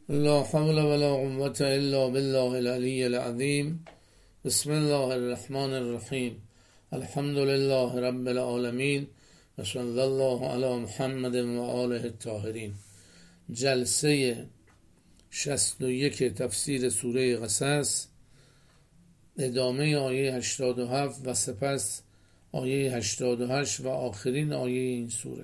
لا حول ولا قوة الا بالله العلی العظیم. بسم الله الرحمن الرحیم. الحمد لله رب العالمین و صلی الله علی محمد و آله الطاهرین. جلسه 61 تفسیر سوره قصص، ادامه آیه 87 و سپس آیه 88 و آخرین آیه این سوره.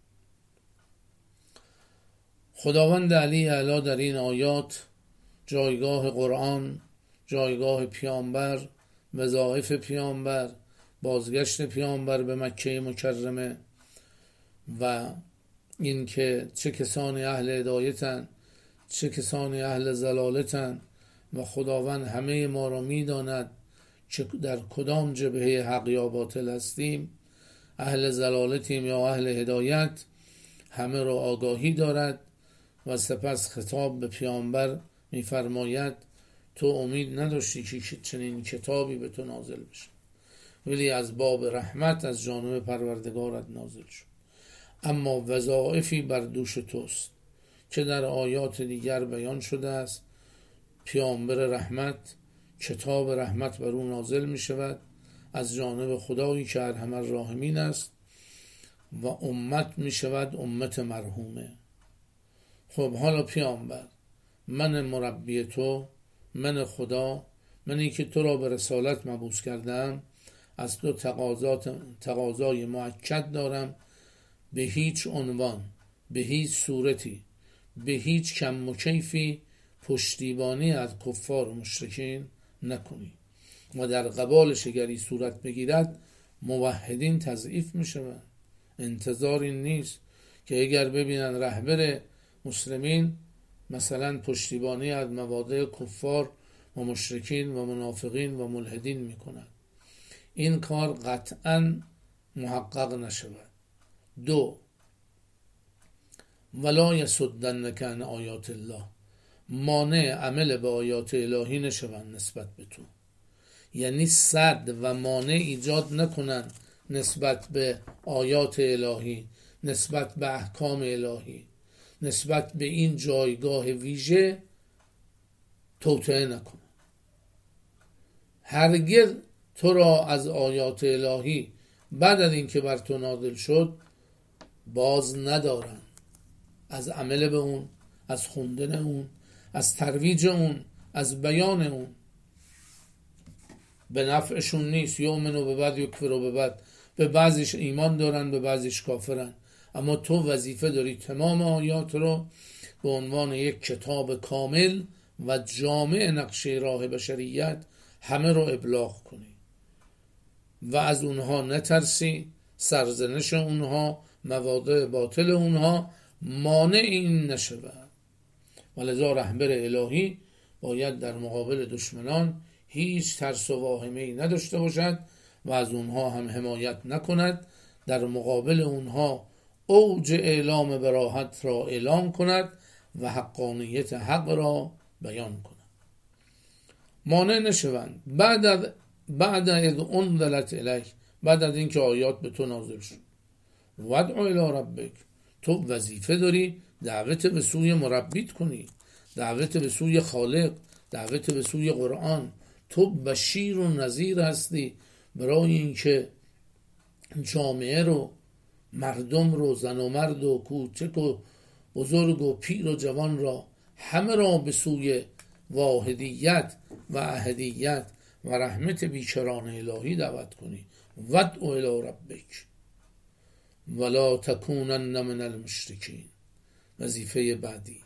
خداوند علی اعلی در این آیات جایگاه قرآن، جایگاه پیامبر، وظایف پیامبر، بازگشت پیامبر به مکه مکرمه و اینکه چه کسانی اهل هدایتن، چه کسانی اهل ضلالتن و خداوند همه ما را میداند که در کدام جبهه حق یا باطل هستیم، اهل ضلالتیم یا اهل هدایت، همه را آگاهی دارد و سپس خطاب به پیامبر میفرماید تو امید نداشتی که چنین کتابی به تو نازل بشه، ولی از باب رحمت از جانب پروردگارت نازل شد، اما وظایفی بر دوش توست که در آیات دیگر بیان شده است. پیامبر رحمت، کتاب رحمت بر او نازل می شود از جانب خدایی که ارحم الراحمین است و امت می شود امت مرحومه. خب حالا پیامبر، من مربی تو، من خدا، منی که تو را به رسالت مبعوث کردم، از تو تقاضای مؤکد دارم، به هیچ عنوان، به هیچ صورتی، به هیچ کم و کیفی پشتیبانی از کفار و مشرکین نکنی و در قبالش اگری صورت بگیرد موحدین تضعیف می شود. انتظار این نیست که اگر ببینن رهبر مسلمین مثلا پشتیبانی از مبادئ کفار و مشرکین و منافقین و ملحدین می کند، این کار قطعا محقق نشود. 2. ولا یصدنک عن آیات الله، مانع عمل به آیات الهی نشوند نسبت به تو، یعنی صد و مانع ایجاد نکنن نسبت به آیات الهی، نسبت به احکام الهی، نسبت به این جایگاه ویژه توطئه نکنن. هرگز تو را از آیات الهی بعد از اینکه بر تو نازل شد باز ندارن از عمل به اون، از خوندن اون، از ترویج اون، از بیان اون. به نفعشون نیست. یؤمنوا به بعد یکفروا به بعد، به بعضیش ایمان دارن به بعضیش کافرن، اما تو وظیفه داری تمام آیات رو به عنوان یک کتاب کامل و جامع نقشه راه بشریت همه رو ابلاغ کنی و از اونها نترسی، سرزنش اونها، مواضع باطل اونها مانع این نشود. ولذا رهبر الهی باید در مقابل دشمنان هیچ ترس و واهمه‌ای نداشته باشد و از اونها هم حمایت نکند، در مقابل اونها اوج اعلام براحت را اعلام کند و حقانیت حق را بیان کند. مانع نشوند بعد از انزلت الیک، بعد از اینکه آیات به تو نازل شد. وادع الی ربک، تو وظیفه داری دعوت به سوی مربیت کنی، دعوت به سوی خالق، دعوت به سوی قرآن. تو بشیر و نذیر هستی برای اینکه جامعه رو، مردم رو، زن و مرد و کوچک و بزرگ و پیر و جوان را، همه را به سوی واحدیت و احدیت و رحمت بیکران الهی دعوت کنی. ودع الی ربک ولا تکونن من المشرکین. وظیفه بعدی،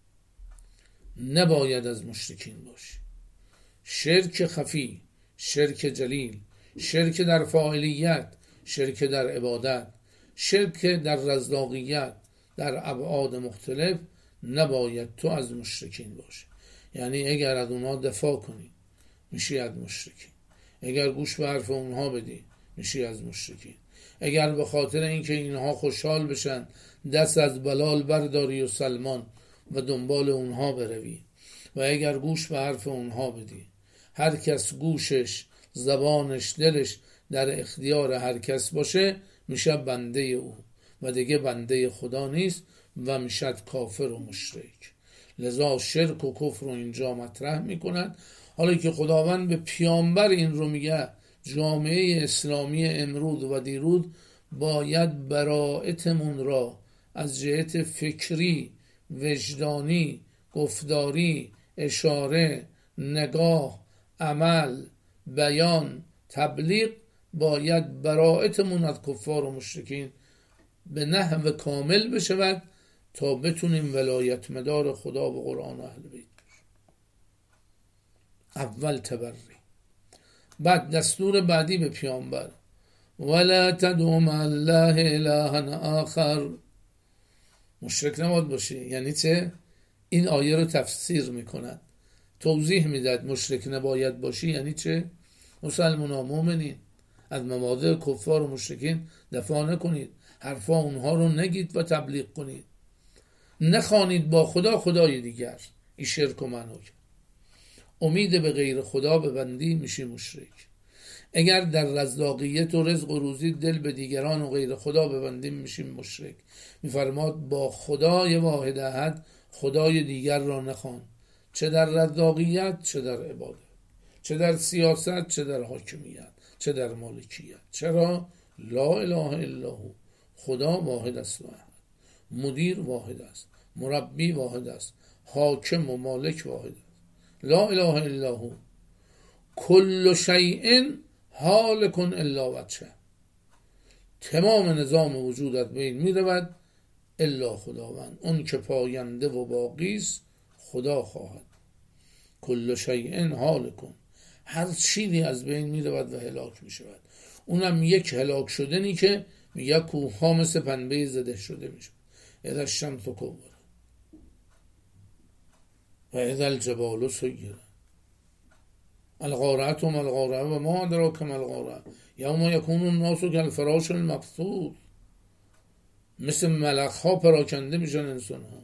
نباید از مشرکین باشی. شرک خفی، شرک جلیل، شرک در فاعلیت، شرک در عبادت، شرک در رزاقیت، در ابعاد مختلف، نباید تو از مشرکین باشی. یعنی اگر از اونها دفاع کنی میشی از مشرکین، اگر گوش به حرف اونها بدی میشی از مشرکین، اگر به خاطر اینکه اینها خوشحال بشن دست از بلال برداری و سلمان و دنبال اونها بروی، و اگر گوش به حرف اونها بدی. هر کس گوشش، زبانش، دلش در اختیار هر کس باشه میشه بنده او و دیگه بنده خدا نیست و میشد کافر و مشرک. لذا شرک و کفر رو اینجا مطرح میکنن. حالا که خداوند به پیامبر این رو میگه جامعه اسلامی امروز و دیروز باید براءتمون را از جهت فکری، وجدانی، گفتاری، اشاره، نگاه، عمل، بیان، تبلیغ، باید براءتمون از کفار و مشرکین به نحو کامل بشود تا بتونیم ولایت مدار خدا و قرآن و اهل بیت. اول تبری، بعد دستور بعدی به پیامبر ولا تدعو مع الله الها آخر، مشرک نباید باشی. یعنی چه؟ این آیه رو تفسیر میکنند، توضیح میداد مشرک نباید باشی یعنی چه. مسلمان ها مؤمنین از مواضع کفار و مشرکین دفاع نکنید، حرفا اونها رو نگید و تبلیغ کنید، نخوانید با خدا خدای دیگر، این شرک و منوک. امید به غیر خدا ببندی میشی مشرک. اگر در رزاقیت و رزق و روزی دل به دیگران و غیر خدا ببندیم میشیم مشرک. میفرماد با خدای واحد احد خدای دیگر را نخوان، چه در رزاقیت چه در عبادت، چه در سیاست چه در حاکمیت چه در مالکیت. چرا؟ لا اله الا هو، خدا واحد است و احد، مدیر واحد است، مربی واحد است، حاکم و مالک واحد است. لا اله الا هو کل شیء حالک الا وجهه، تمام نظام وجودت بین می رود الا خداوند، اون که پاینده و باقی است خدا خواهد. کل شیء حالک، هر چیزی از بین می رود و هلاک می شود. اونم یک هلاک شدنی که میگه کوه ها مثل پنبه زده شده می شود. اذا الشمس کورت و اذا الجبال سیرت القارعة ما القارعة و ما ادراک ما القارعة یوم یکون الناس کالفراش المبثوث، مثل ملخ ها پراکنده میشن انسان ها.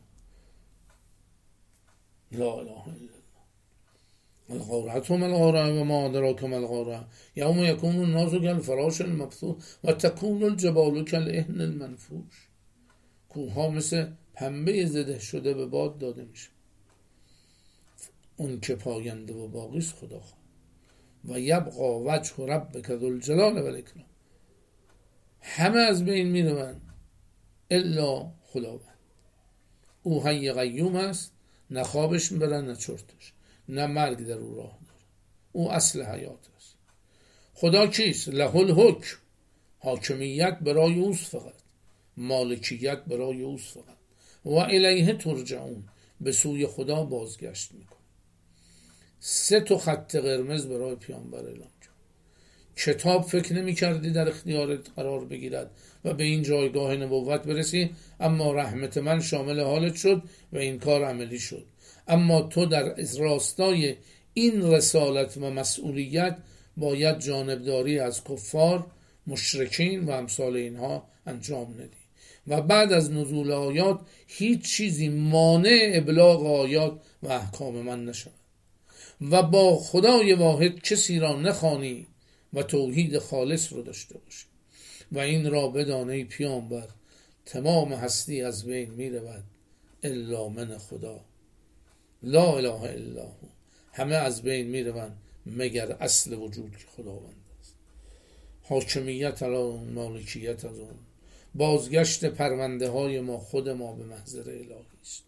لا اله الا الله القارعة ما القارعة و ما ادراک ما القارعة یوم یکون الناس کالفراش المبثوث و تکون الجبال کالعهن المنفوش. کوه ها مثل پنبه زده شده به باد داده میشه. اون که پاینده و باقی است خدا خواهد. و یبقى وجه ربک ذو الجلال و الاکرام، همه از بین میروند الا خداوند. او حی قیوم است، نه خوابش میبرن نه چرتش، نه مرگ در او راه داره، او اصل حیات است. خدا کیست؟ له الحکم، حاکمیت برای اوست فقط، مالکیت برای اوست فقط. و الیه ترجعون، به سوی خدا بازگشت میکن. 3 خط قرمز برای پیامبر اعلام کرد. کتاب فکر نمی کردی در اختیارت قرار بگیرد و به این جایگاه نبوت برسی، اما رحمت من شامل حالت شد و این کار عملی شد. اما تو در راستای این رسالت و مسئولیت باید جانبداری از کفار، مشرکین و امثال اینها انجام ندی و بعد از نزول آیات هیچ چیزی مانع ابلاغ آیات و احکام من نشود و با خدای واحد کسی را نخوانی و توحید خالص رو داشته باشی. و این را بدانه پیامبر تمام هستی از بین می رود الا من خدا، لا اله الا هو، همه از بین می روند مگر اصل وجود که خداوند است. حاکمیت از اون، مالکیت از اون، بازگشت پرونده های ما خود ما به محضر الهی است.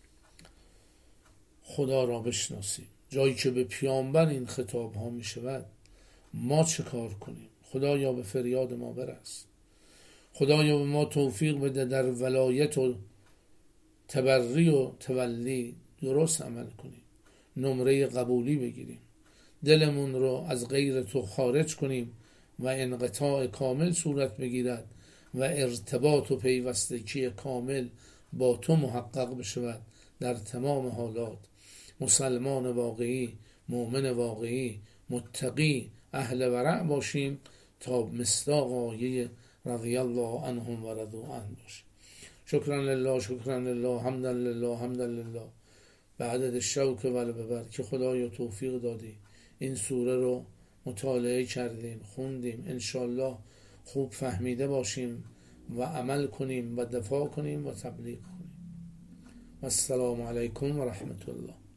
خدا را بشناسیم. جایی که به پیامبر این خطاب ها می شود ما چه کار کنیم؟ خدایا به فریاد ما برس، خدایا به ما توفیق بده در ولایت و تبری و تولی درست عمل کنیم، نمره قبولی بگیریم، دلمون رو از غیر تو خارج کنیم و انقطاع کامل صورت بگیرد و ارتباط و پیوستگی کامل با تو محقق بشود در تمام حالات. مسلمان واقعی، مؤمن واقعی، متقی، اهل ورع باشیم تا مصداق آیه رضی الله عنهم و رضوا عنه باشیم. شکرا لله، شکرا لله، حمدا لله، حمدا لله، به عدد شوک ول ببر که خدایا توفیق دادی این سوره رو مطالعه کردیم، خوندیم، انشالله خوب فهمیده باشیم و عمل کنیم و دفاع کنیم و تبلیغ کنیم. و السلام علیکم و رحمت الله.